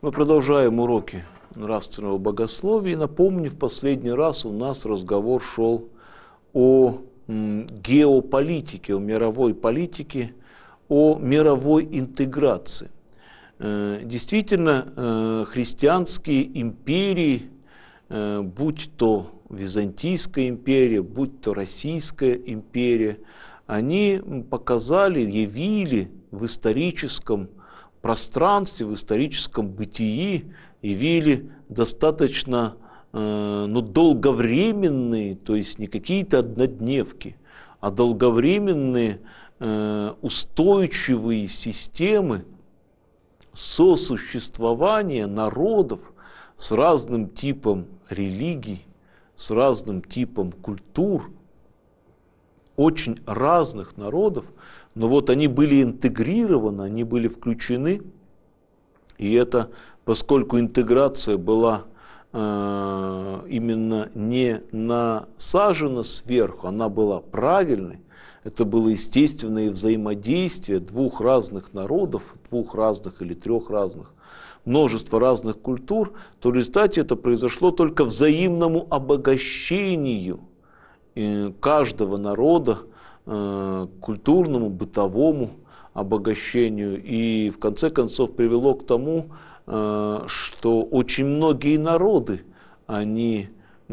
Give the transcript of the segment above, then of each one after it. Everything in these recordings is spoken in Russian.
Мы продолжаем уроки нравственного богословия. И напомню, в последний раз у нас разговор шел о геополитике, о мировой политике, о мировой интеграции. Действительно, христианские империи, будь то Византийская империя, будь то Российская империя, они показали, явили в историческом пространстве, в историческом бытии, явили достаточно долговременные, то есть не какие-то однодневки, а долговременные устойчивые системы сосуществования народов с разным типом религий, с разным типом культур, очень разных народов, но вот они были интегрированы, они были включены, и это, поскольку интеграция была именно не насажена сверху, она была правильной, это было естественное взаимодействие двух разных народов, двух разных или трех разных, множество разных культур, то в результате это произошло только взаимному обогащению каждого народа, культурному, бытовому обогащению, и в конце концов привело к тому, что очень многие народы, они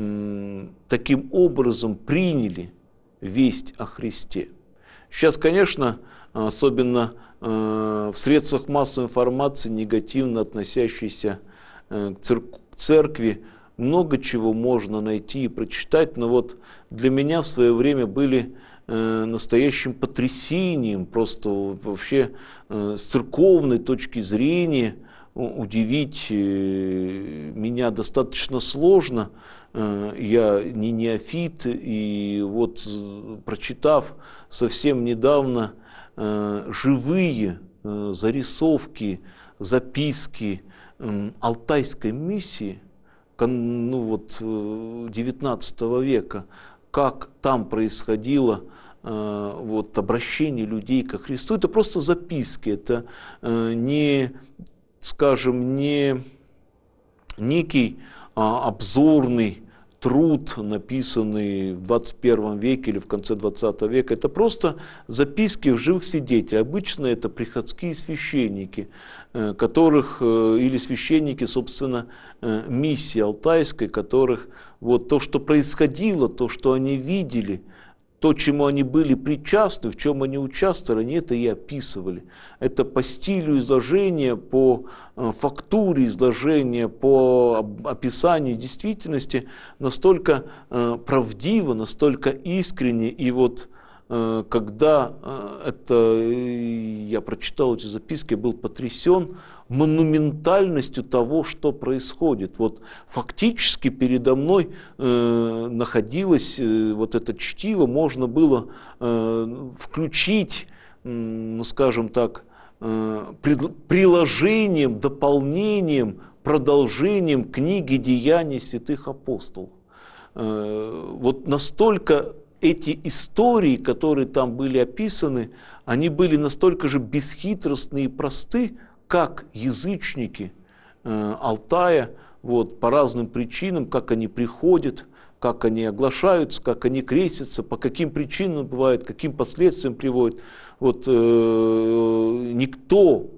таким образом приняли весть о Христе. Сейчас, конечно, особенно в средствах массовой информации, негативно относящейся к церкви, много чего можно найти и прочитать, но вот для меня в свое время были настоящим потрясением, просто вообще с церковной точки зрения удивить меня достаточно сложно. Я не неофит, и вот прочитав совсем недавно живые зарисовки, записки Алтайской миссии, XIX века, как там происходило обращение людей ко Христу, это просто записки, это не, скажем, не некий обзорный труд, написанный в 21 веке или в конце 20 века, это просто записки живых свидетелей. Обычно это приходские священники, которых, или священники, собственно, миссии алтайской, которых вот то, что происходило, то, что они видели, то, чему они были причастны, в чем они участвовали, они это и описывали. Это по стилю изложения, по фактуре изложения, по описанию действительности настолько правдиво, настолько искренне. И вот когда я прочитал эти записки, я был потрясен монументальностью того, что происходит. Вот фактически передо мной находилось вот это чтиво, можно было включить, скажем так, приложением, дополнением, продолжением книги «Деяний святых апостолов». Вот настолько эти истории, которые там были описаны, они были настолько же бесхитростны и просты, как язычники Алтая, вот, по разным причинам, как они приходят, как они оглашаются, как они крестятся, по каким причинам бывает, каким последствиям приводят. Вот, никто,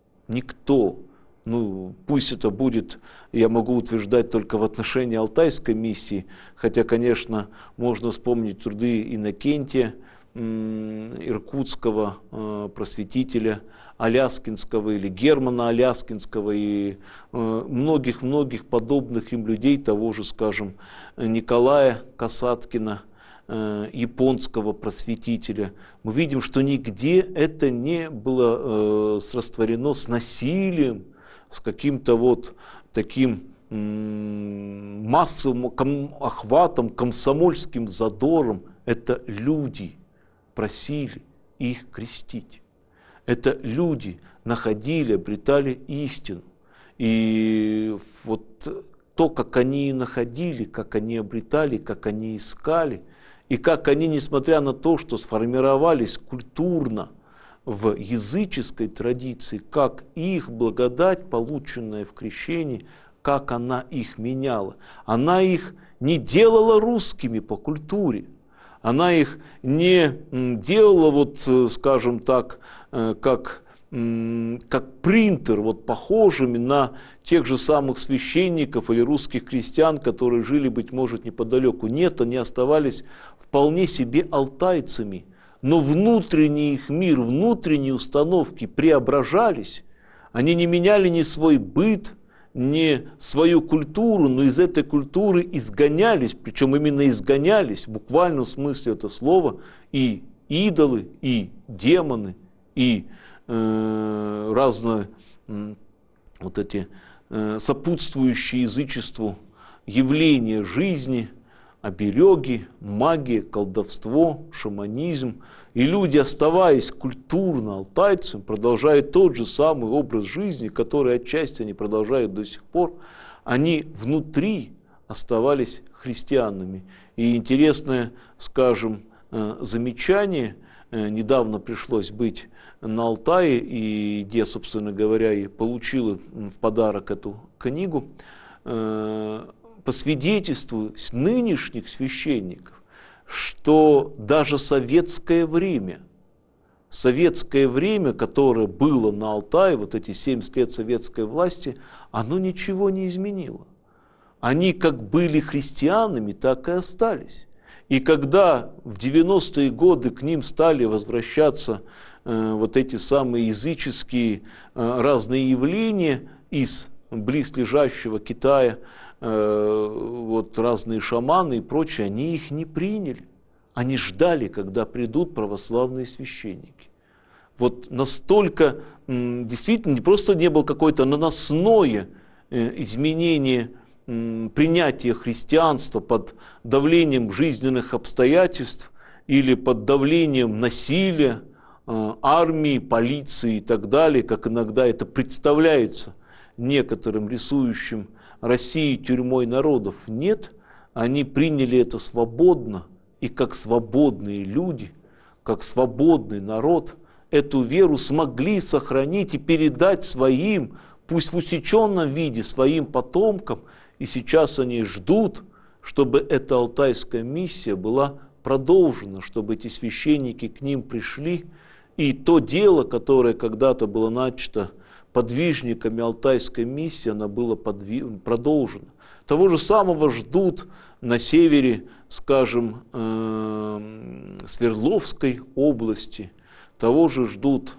пусть это будет, я могу утверждать только в отношении Алтайской миссии, хотя, конечно, можно вспомнить труды Иннокентия, иркутского просветителя, Аляскинского или Германа Аляскинского и многих-многих подобных им людей, того же, скажем, Николая Касаткина, японского просветителя. Мы видим, что нигде это не было срастворено с насилием, с каким-то вот таким массовым охватом, комсомольским задором. Это люди просили их крестить. Это люди находили, обретали истину. И вот то, как они находили, как они обретали, как они искали, и как они, несмотря на то, что сформировались культурно, в языческой традиции, как их благодать, полученная в крещении, как она их меняла. Она их не делала русскими по культуре. Она их не делала, вот, скажем так, как принтер, вот, похожими на тех же самых священников или русских крестьян, которые жили, быть может, неподалеку. Нет, они оставались вполне себе алтайцами. Но внутренний их мир, внутренние установки преображались. Они не меняли ни свой быт, ни свою культуру, но из этой культуры изгонялись, причем именно изгонялись, в буквальном смысле это слова, и идолы, и демоны, и разные вот эти сопутствующие язычеству явления жизни, обереги, магия, колдовство, шаманизм. И люди, оставаясь культурно алтайцами, продолжают тот же самый образ жизни, который отчасти они продолжают до сих пор, они внутри оставались христианами. И интересное, скажем, замечание, недавно пришлось быть на Алтае, и где, собственно говоря, и получил в подарок эту книгу, по свидетельству нынешних священников, что даже советское время, которое было на Алтае, вот эти 70 лет советской власти, оно ничего не изменило. Они как были христианами, так и остались. И когда в 90-е годы к ним стали возвращаться вот эти самые языческие разные явления из близлежащего Китая, вот разные шаманы и прочее, они их не приняли. Они ждали, когда придут православные священники. Вот настолько действительно просто не было какое-то наносное изменение принятия христианства под давлением жизненных обстоятельств или под давлением насилия, армии, полиции и так далее, как иногда это представляется некоторым рисующим России тюрьмой народов. Нет, они приняли это свободно, и как свободные люди, как свободный народ, эту веру смогли сохранить и передать своим, пусть в усеченном виде, своим потомкам. И сейчас они ждут, чтобы эта алтайская миссия была продолжена, чтобы эти священники к ним пришли, и то дело, которое когда-то было начато подвижниками алтайской миссии, оно было продолжено. Того же самого ждут на севере, скажем, Свердловской области, того же ждут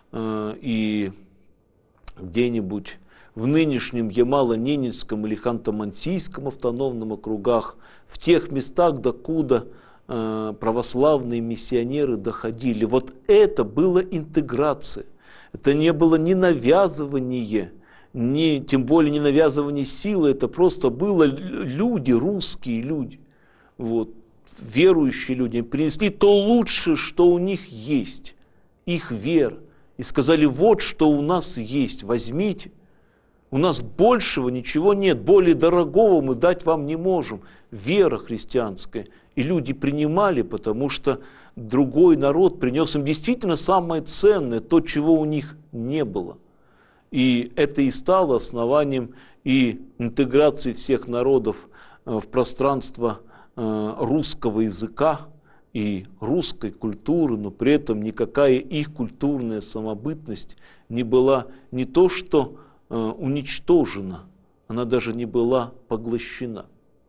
и где-нибудь в нынешнем Ямало-Ненецком или Ханты-Мансийском автономном округах, в тех местах, докуда православные миссионеры доходили. Вот это была интеграция. Это не было ни навязывание, тем более не навязывание силы, это просто было люди, русские люди, вот, верующие люди, принесли то лучшее, что у них есть, их вера, и сказали: вот что у нас есть, возьмите, у нас большего ничего нет, более дорогого мы дать вам не можем, вера христианская. И люди принимали, потому что другой народ принес им действительно самое ценное, то, чего у них не было. И это и стало основанием и интеграции всех народов в пространство русского языка и русской культуры, но при этом никакая их культурная самобытность не была не то что уничтожена, она даже не была поглощена.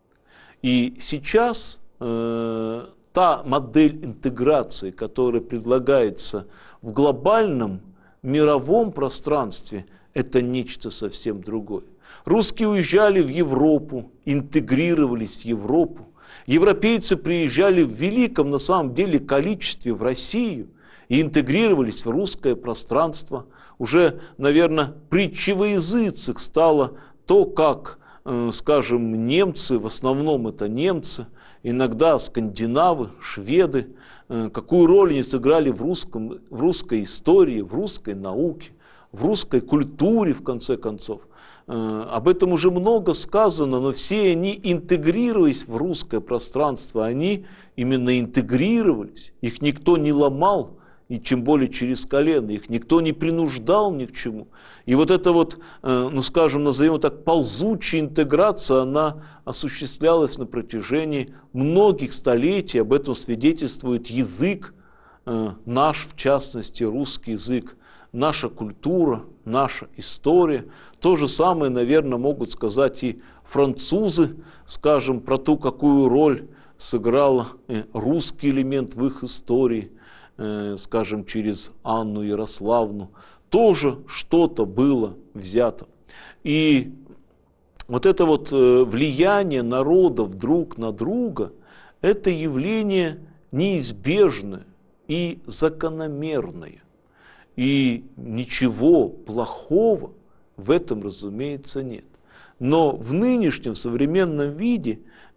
И сейчас та модель интеграции, которая предлагается в глобальном мировом пространстве, это нечто совсем другое. Русские уезжали в Европу, интегрировались в Европу. Европейцы приезжали в великом, на самом деле, количестве в Россию и интегрировались в русское пространство. Уже, наверное, притчей во языцах стало то, как, скажем, немцы, в основном это немцы, иногда скандинавы, шведы, какую роль они сыграли в русской истории, в русской науке, в русской культуре, в конце концов. Об этом уже много сказано, но все они, интегрируясь в русское пространство, они именно интегрировались, их никто не ломал, и тем более через колено. Их никто не принуждал ни к чему. И вот эта вот, ну скажем, назовем так, ползучая интеграция, она осуществлялась на протяжении многих столетий. Об этом свидетельствует язык, наш, в частности, русский язык, наша культура, наша история. То же самое, наверное, могут сказать и французы, скажем, про ту, какую роль сыграл русский элемент в их истории, скажем, через Анну Ярославну. Тоже что-то было взято. И вот это вот влияние народов друг на друга, это явление неизбежное и закономерное. И ничего плохого в этом, разумеется, нет. Но в нынешнем современном виде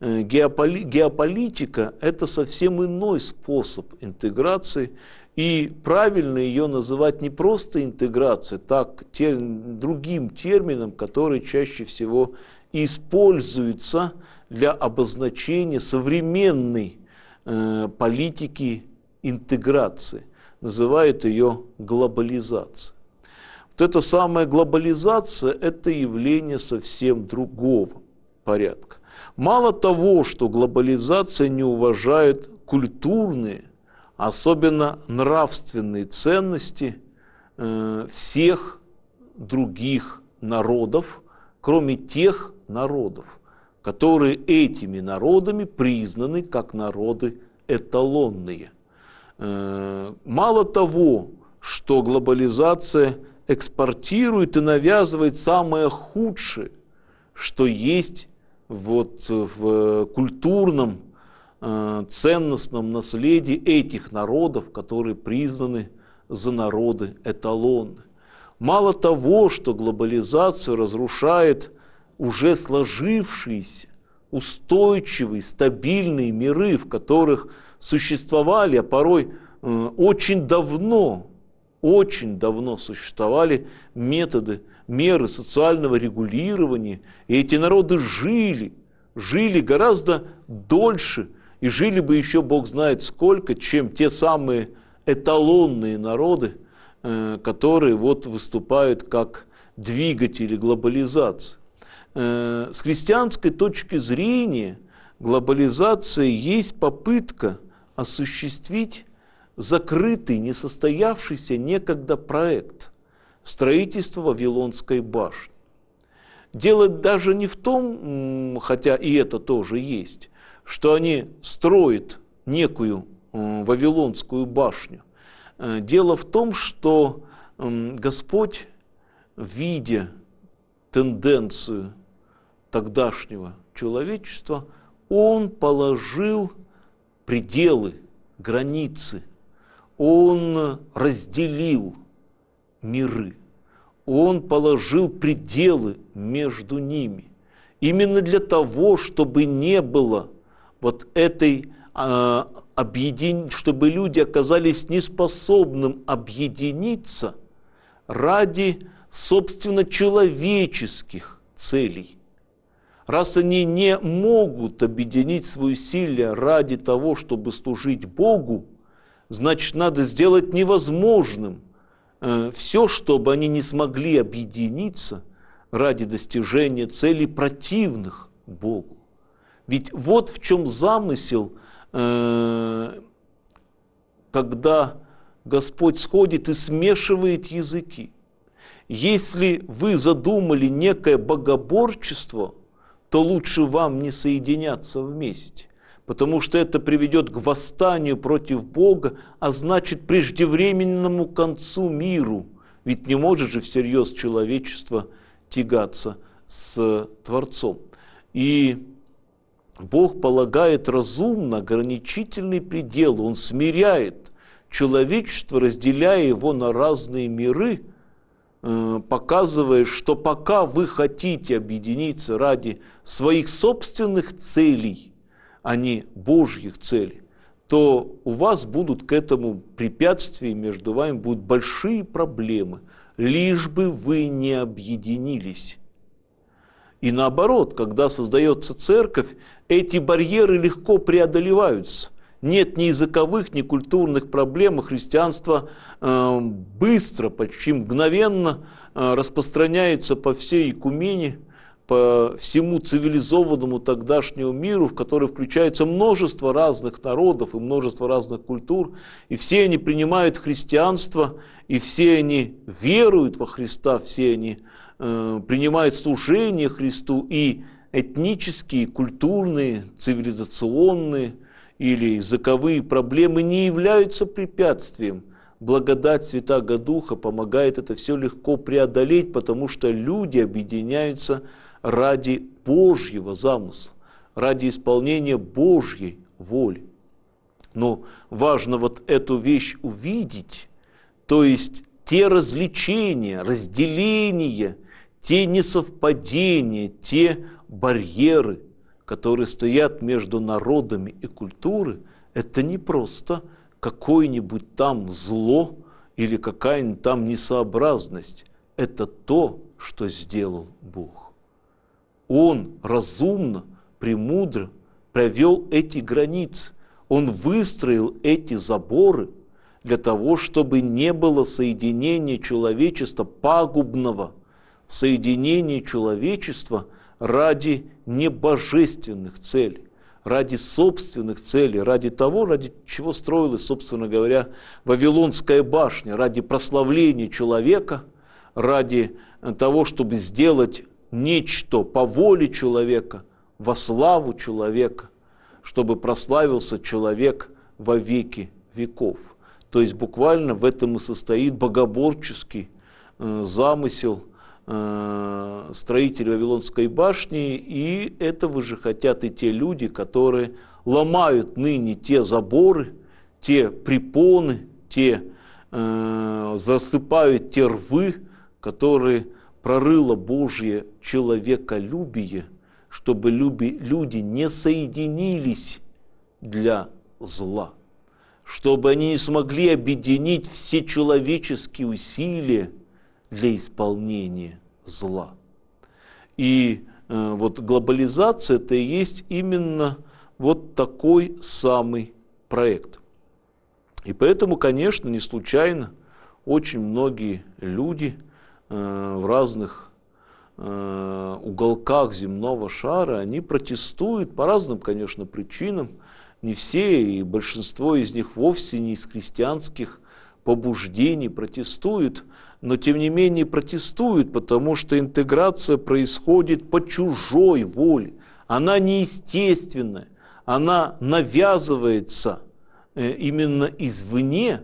геополитика – это совсем иной способ интеграции. И правильно ее называть не просто интеграцией, так другим термином, который чаще всего используется для обозначения современной политики интеграции. Называют ее глобализацией. Вот эта самая глобализация – это явление совсем другого порядка. Мало того, что глобализация не уважает культурные, особенно нравственные ценности всех других народов, кроме тех народов, которые этими народами признаны как народы эталонные. Мало того, что глобализация экспортирует и навязывает самое худшее, что есть вот в культурном ценностном наследии этих народов, которые признаны за народы эталоны. Мало того, что глобализация разрушает уже сложившиеся, устойчивые, стабильные миры, в которых существовали, а порой очень давно существовали меры социального регулирования, и эти народы жили гораздо дольше, и жили бы еще Бог знает сколько, чем те самые эталонные народы, которые вот выступают как двигатели глобализации. С христианской точки зрения глобализация есть попытка осуществить закрытый, несостоявшийся некогда проект строительства Вавилонской башни. Дело даже не в том, хотя и это тоже есть, что они строят некую Вавилонскую башню. Дело в том, что Господь, видя тенденцию тогдашнего человечества, Он положил пределы, границы, Он разделил миры, Он положил пределы между ними. Именно для того, чтобы не было вот этой чтобы люди оказались неспособным объединиться ради, собственно, человеческих целей. Раз они не могут объединить свои усилия ради того, чтобы служить Богу, значит, надо сделать невозможным все, чтобы они не смогли объединиться ради достижения целей, противных Богу. Ведь вот в чем замысел, когда Господь сходит и смешивает языки. Если вы задумали некое богоборчество, то лучше вам не соединяться вместе, потому что это приведет к восстанию против Бога, а значит преждевременному концу миру. Ведь не может же всерьез человечество тягаться с Творцом. И Бог полагает разумно ограничительный предел, Он смиряет человечество, разделяя его на разные миры, показывая, что пока вы хотите объединиться ради своих собственных целей, а не Божьих целей, то у вас будут к этому препятствия, между вами будут большие проблемы, лишь бы вы не объединились. И наоборот, когда создается церковь, эти барьеры легко преодолеваются. нет ни языковых, ни культурных проблем, и христианство быстро, почти мгновенно распространяется по всей Икумене, по всему цивилизованному тогдашнему миру, в который включается множество разных народов и множество разных культур, и все они принимают христианство, и все они веруют во Христа, все они принимают служение Христу, и этнические, культурные, цивилизационные или языковые проблемы не являются препятствием. Благодать Святаго Духа помогает это все легко преодолеть, потому что люди объединяются ради Божьего замысла, ради исполнения Божьей воли. Но важно вот эту вещь увидеть, то есть те развлечения, разделения, те несовпадения, те барьеры, которые стоят между народами и культурой, это не просто какое-нибудь там зло или какая-нибудь там несообразность. Это то, что сделал Бог. Он разумно, премудро провел эти границы. Он выстроил эти заборы для того, чтобы не было соединения человечества пагубного, соединения человечества ради небожественных целей, ради собственных целей, ради того, ради чего строилась, собственно говоря, Вавилонская башня, ради прославления человека, ради того, чтобы сделать нечто по воле человека, во славу человека, чтобы прославился человек во веки веков. То есть буквально в этом и состоит богоборческий замысел строителей Вавилонской башни, и этого же хотят и те люди, которые ломают ныне те заборы, те препоны, те засыпают те рвы, которые прорыло Божье человеколюбие, чтобы люди не соединились для зла, чтобы они не смогли объединить все человеческие усилия для исполнения зла. И вот глобализация это и есть именно вот такой самый проект. И поэтому, конечно, не случайно очень многие люди в разных уголках земного шара, они протестуют по разным, конечно, причинам. Не все, и большинство из них вовсе не из христианских побуждений протестуют, но тем не менее протестуют, потому что интеграция происходит по чужой воле. Она неестественная, она навязывается именно извне,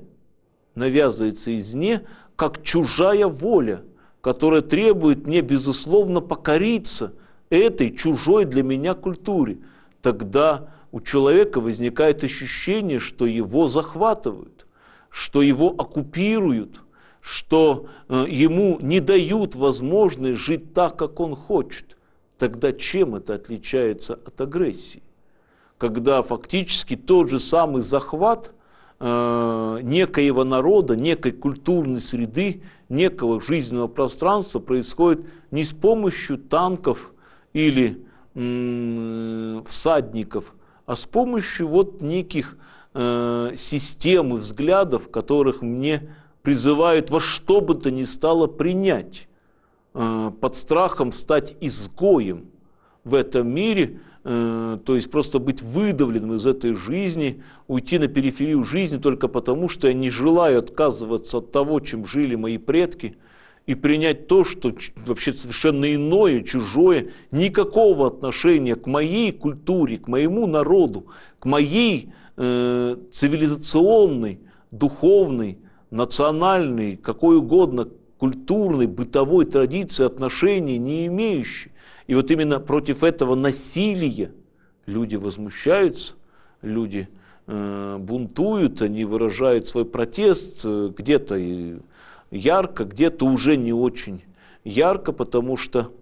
как чужая воля, которая требует мне, безусловно, покориться этой чужой для меня культуре. Тогда у человека возникает ощущение, что его захватывают, что его оккупируют, что ему не дают возможность жить так, как он хочет. Тогда чем это отличается от агрессии? Когда фактически тот же самый захват некоего народа, некой культурной среды, некого жизненного пространства происходит не с помощью танков или всадников, а с помощью вот неких систем и взглядов, которых мне призывают во что бы то ни стало принять, под страхом стать изгоем в этом мире, то есть просто быть выдавленным из этой жизни, уйти на периферию жизни только потому, что я не желаю отказываться от того, чем жили мои предки, и принять то, что вообще совершенно иное, чужое, никакого отношения к моей культуре, к моему народу, к моей цивилизационной, духовной, национальной, какой угодно культурной, бытовой традиции, отношений не имеющей. И вот именно против этого насилия люди возмущаются, люди бунтуют, они выражают свой протест где-то ярко, где-то уже не очень ярко, потому что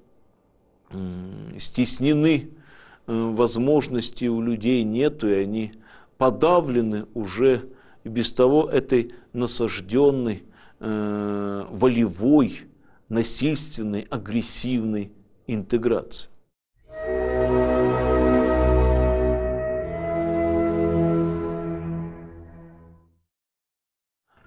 стеснены возможности у людей нету, и они подавлены уже и без того этой насажденной, волевой, насильственной, агрессивной интеграции.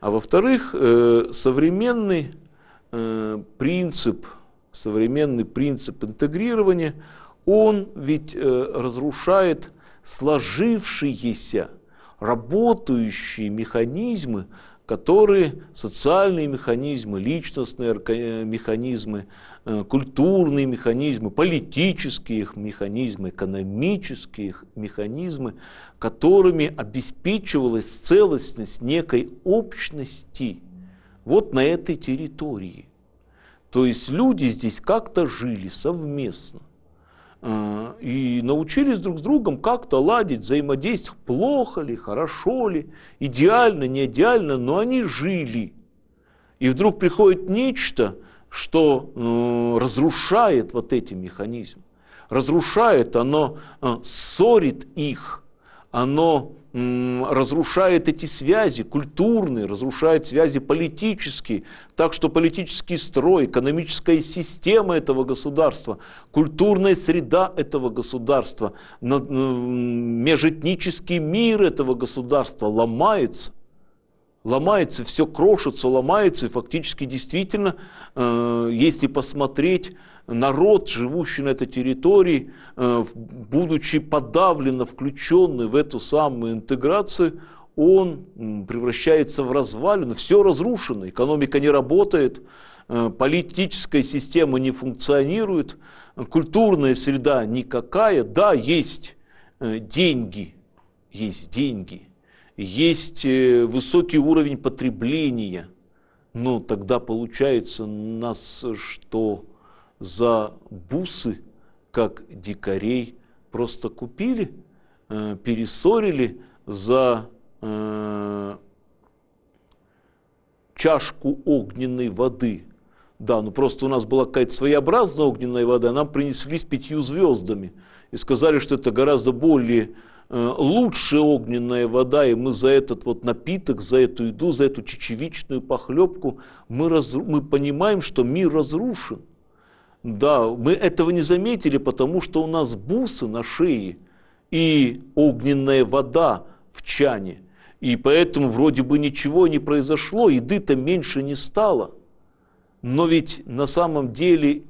А во-вторых, современный принцип интегрирования, он ведь разрушает сложившиеся, работающие механизмы, которые социальные механизмы, личностные механизмы, культурные механизмы, политические механизмы, экономические механизмы, которыми обеспечивалась целостность некой общности вот на этой территории. То есть люди здесь как-то жили совместно и научились друг с другом как-то ладить, взаимодействовать, плохо ли, хорошо ли, идеально, не идеально, но они жили. И вдруг приходит нечто, что разрушает вот эти механизмы. Разрушает, оно ссорит их, оно разрушает эти связи культурные, разрушает связи политические, так что политический строй, экономическая система этого государства, культурная среда этого государства, межэтнический мир этого государства ломается. Ломается, все крошится, ломается, и фактически действительно, если посмотреть, народ, живущий на этой территории, будучи подавленно включенный в эту самую интеграцию, он превращается в развалину, все разрушено, экономика не работает, политическая система не функционирует, культурная среда никакая. Да, есть деньги, есть высокий уровень потребления, но тогда получается у нас, что за бусы, как дикарей, просто купили, перессорили за чашку огненной воды. Да, ну просто у нас была какая-то своеобразная огненная вода, нам принесли с 5 звездами и сказали, что это гораздо более лучшая огненная вода, и мы за этот вот напиток, за эту еду, за эту чечевичную похлебку, мы понимаем, что мир разрушен. Да, мы этого не заметили, потому что у нас бусы на шее и огненная вода в чане. И поэтому вроде бы ничего не произошло, еды-то меньше не стало. Но ведь на самом деле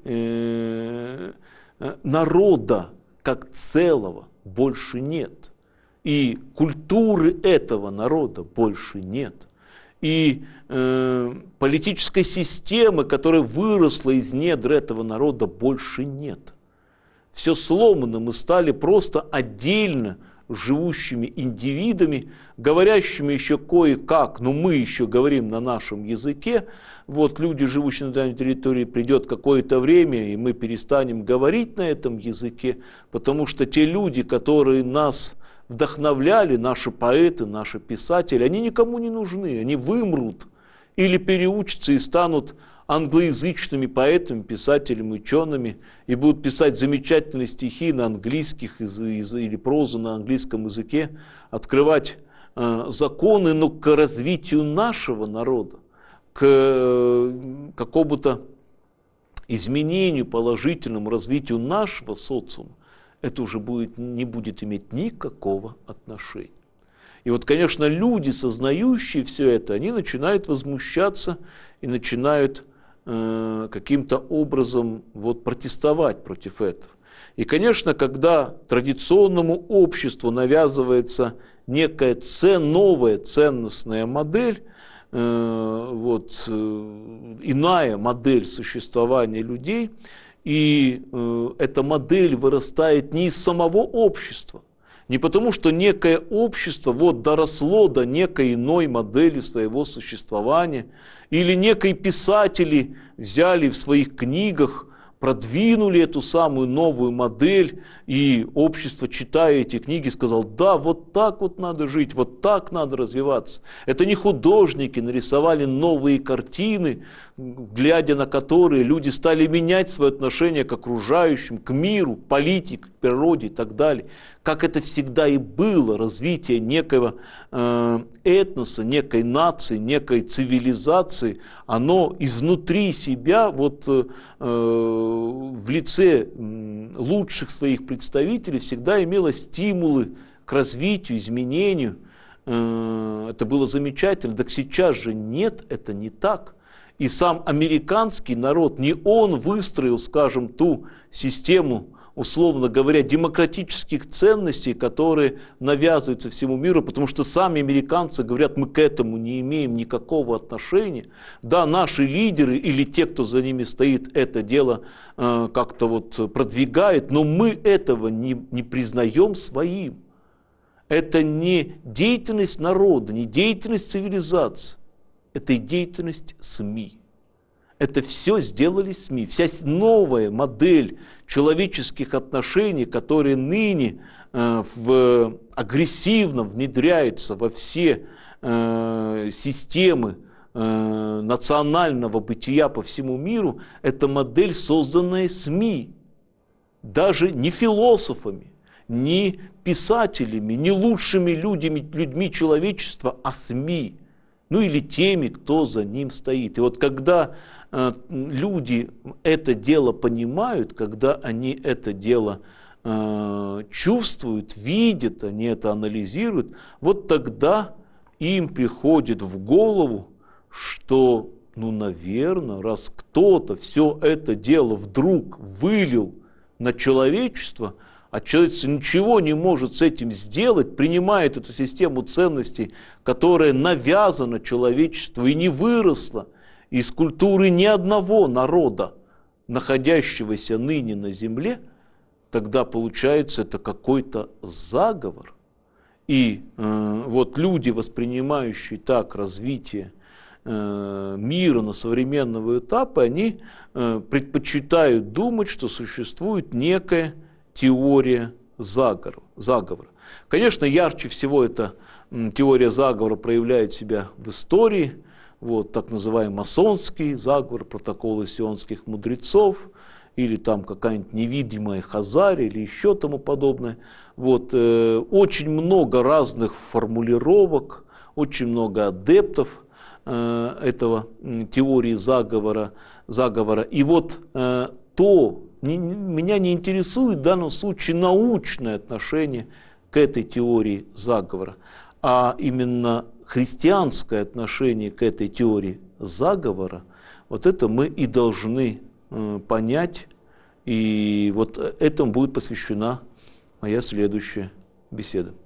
народа как целого больше нет. И культуры этого народа больше нет. И политической системы, которая выросла из недр этого народа, больше нет. Все сломано, мы стали просто отдельно живущими индивидами, говорящими еще кое-как, но мы еще говорим на нашем языке. Вот люди, живущие на данной территории, придет какое-то время, и мы перестанем говорить на этом языке, потому что те люди, которые нас вдохновляли, наши поэты, наши писатели, они никому не нужны, они вымрут или переучатся и станут англоязычными поэтами, писателями, учеными и будут писать замечательные стихи на английских или прозу на английском языке, открывать законы, но к развитию нашего народа, к какому-то изменению, положительному развитию нашего социума, это уже не будет иметь никакого отношения. И вот, конечно, люди, сознающие все это, они начинают возмущаться и начинают каким-то образом протестовать против этого. И, конечно, когда традиционному обществу навязывается некая новая ценностная модель, иная модель существования людей, и эта модель вырастает не из самого общества, не потому, что некое общество доросло до некой иной модели своего существования, или некие писатели взяли в своих книгах, продвинули эту самую новую модель, и общество, читая эти книги, сказало: да, вот так вот надо жить, вот так надо развиваться. Это не художники нарисовали новые картины, глядя на которые люди стали менять свое отношение к окружающим, к миру, к политике, к природе и так далее. Как это всегда и было, развитие некого этноса, некой нации, некой цивилизации, оно изнутри себя в лице лучших своих представителей всегда имело стимулы к развитию, изменению. это было замечательно. Так сейчас же нет, это не так. И сам американский народ, не он выстроил, скажем, ту систему, условно говоря, демократических ценностей, которые навязываются всему миру, потому что сами американцы говорят, мы к этому не имеем никакого отношения. Да, наши лидеры или те, кто за ними стоит, это дело как-то вот продвигают, но мы этого не признаем своим. Это не деятельность народа, не деятельность цивилизации, это и деятельность СМИ. Это все сделали СМИ. Вся новая модель человеческих отношений, которые ныне агрессивно внедряются во все системы национального бытия по всему миру, это модель, созданная СМИ. Даже не философами, не писателями, не лучшими людьми человечества, а СМИ. Ну или теми, кто за ним стоит. И вот когда люди это дело понимают, когда они это дело чувствуют, видят, они это анализируют, вот тогда им приходит в голову, что, ну, наверное, раз кто-то все это дело вдруг вылил на человечество, а человечество ничего не может с этим сделать, принимает эту систему ценностей, которая навязана человечеству и не выросла из культуры ни одного народа, находящегося ныне на земле, тогда получается это какой-то заговор. И вот люди, воспринимающие так развитие мира на современного этапа, они предпочитают думать, что существует некая теория заговора. Конечно, ярче всего эта теория заговора проявляет себя в истории. Вот, так называемый масонский заговор, протоколы сионских мудрецов, или там какая-нибудь невидимая Хазария, или еще тому подобное. Вот, очень много разных формулировок, очень много адептов этого теории заговора. И вот меня не интересует в данном случае научное отношение к этой теории заговора, а именно христианское отношение к этой теории заговора, вот это мы и должны понять, и вот этому будет посвящена моя следующая беседа.